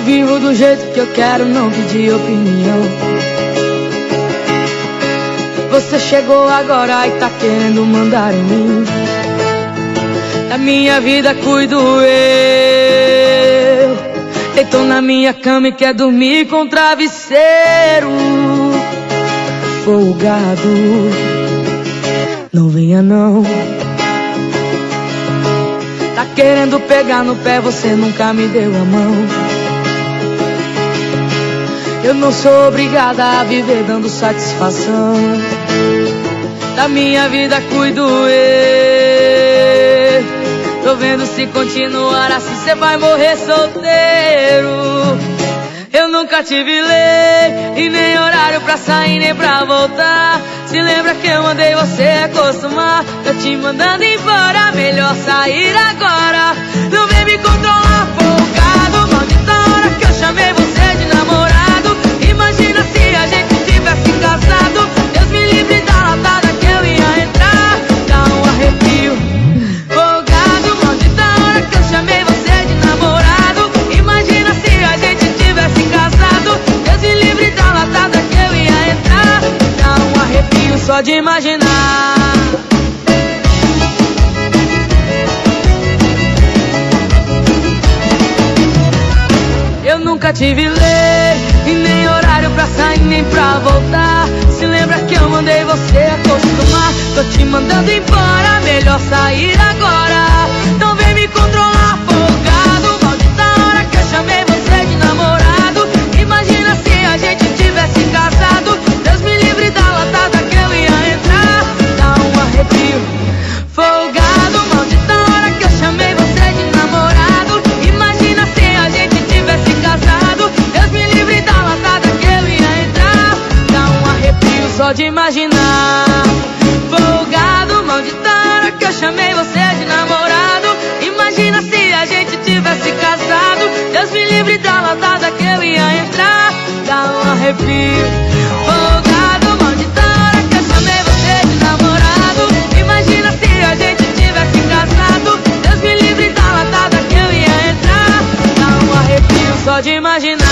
vivo do jeito que eu quero, não pedi opinião. Você chegou agora e tá querendo mandar em mim. Da minha vida cuido eu. Deitou na minha cama e quer dormir com travesseiro folgado. Não venha não. Tá querendo pegar no pé, você nunca me deu a mão. Eu não sou obrigada a viver dando satisfação. Da minha vida cuido eu. Tô vendo se continuar assim cê vai morrer solteiro. Eu nunca tive lei e nem horário pra sair nem pra voltar. Se lembra que eu mandei você acostumar? Tô te mandando embora, melhor sair agora. Não vem me controlar, folgado. Maldita hora que eu chamei você de namorado. Imagina se a gente tivesse casado. Deus me livre da latada que eu ia entrar. Dá um arrepio. Folgado, maldita hora que eu chamei você de namorado. Imagina se a gente tivesse casado. Deus me livre da latada que eu ia entrar. Dá um arrepio só de imaginar. Eu nunca tive lei e nem horário pra sair nem pra voltar. Se lembra que eu mandei você acostumar? Tô te mandando embora, melhor sair agora. Não vem me controlar, folgado. Maldita hora que eu chamei você de namorado. Imagina se a gente tivesse casado. Deus me livre da latada que eu ia entrar. Dá um arrepio. Folgado, maldita hora que eu chamei você de namorado. Imagina se a gente tivesse casado. Deus me livre da latada que eu ia entrar. Dá um arrepio só de imaginar. Folgado, maldita hora que eu chamei você de namorado. Imagina se a gente tivesse casado. Deus me livre da latada que eu ia entrar. Dá um arrepio. Folgado, maldita hora que eu chamei você de namorado. Imagina se a gente tivesse casado. Deus me livre da latada que eu ia entrar. Dá um arrepio só de imaginar.